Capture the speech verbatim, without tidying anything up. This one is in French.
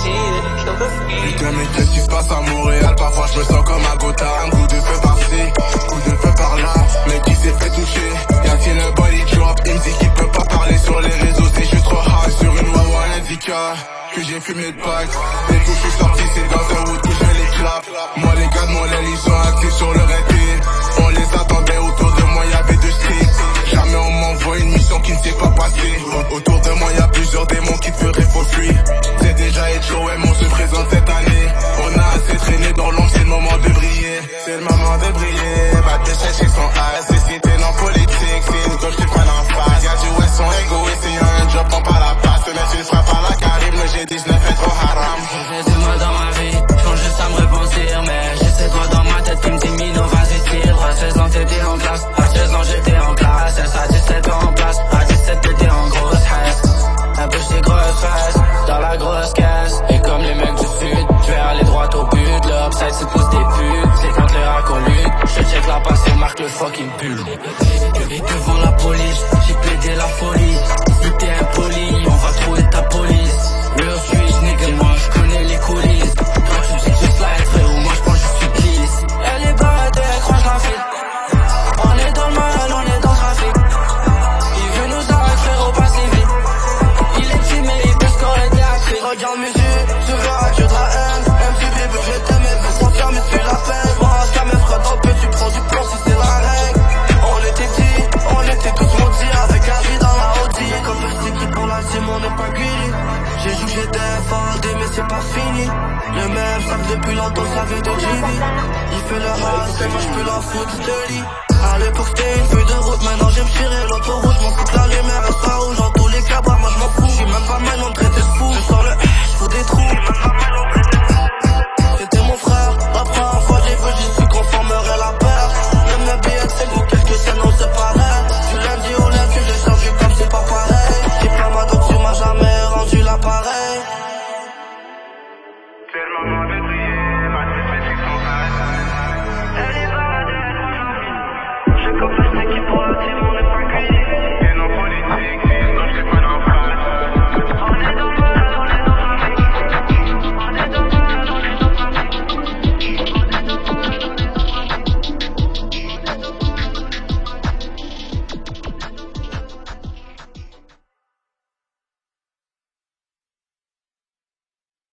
Putain mais qu'est-ce qui se passe à Montréal? Parfois je me sens comme à Gotham. Coup de feu par-ci, coup de feu par-là. Mais qui s'est fait toucher? Y'a-t-il un body drop? Il me dit qu'il peut pas parler sur les réseaux. C'est juste trop hard sur une Wawa Indica que j'ai fumé de pack. Dès que je suis sorti c'est dans un wood que je les clap. Moi les gars de mon l'aile ils sont actifs sur le répit. On les attendait autour de moi, y'avait deux streets. Jamais on m'envoie une mission qui ne s'est pas passée. Autour de moi y'a plusieurs démons qui te feraient faux fuir. C'est déjà H O M, on se présente cette année. On a assez traîné dans l'ombre, c'est le moment de briller. C'est le moment de briller. Va te chercher son ass. Et si t'es dans politique, c'est une gauche qui prenne en face. Y'a du West, son égoïste, et y'a un job, prends pas la passe. Mais tu le feras pas la Karim, le G dix-neuf est trop haram. J'ai moi dans ma vie, j'pense juste à me repentir. Mais j'ai ces doigts dans ma tête qui me dit Mino, vas-y tire. À seize ans t'étais en classe, à seize ans j'étais en classe. À dix-sept ans en place, à dix-sept t'étais en grosse haisse. Un peu des grosses fesses, dans la grosse caisse. Et comme les mecs du sud, je vais aller droit au but. Le upside se pousse des putes, c'est quand les racks on lutte. Je check la passe et marque le fucking pull. Et devant la police, j'ai plaidé la folie. Si t'es impoli, on va trouver ta police. Real street nigga, moi je connais les coulisses. Quand tu dis que je slide frérot, moi je pense que je suis glisse. Elle est barrette, elle croche la file. On est dans le mal, on est dans le trafic. Il veut nous arrêter frérot, pas si vite. Il est timé, il peut scorer des actrices. Regarde mes yeux, tu verras que de la haine. M V P veut que je t'aime, veut sentir mais c'est la peine. Moi un scam me fera dans le tu prends du plomb si c'est la règle. On était petits, on était tous maudits avec un vie dans la Audi. Comme le sticky pour la team, on n'est pas greedy. J'ai jugé des F A D mais c'est pas fini. Le même sac depuis longtemps, ça vient de G B. Il fait le hard, et moi j'peux la foutre de lit. À l'époque c'était une feuille de route, maintenant j'aime tirer l'autre.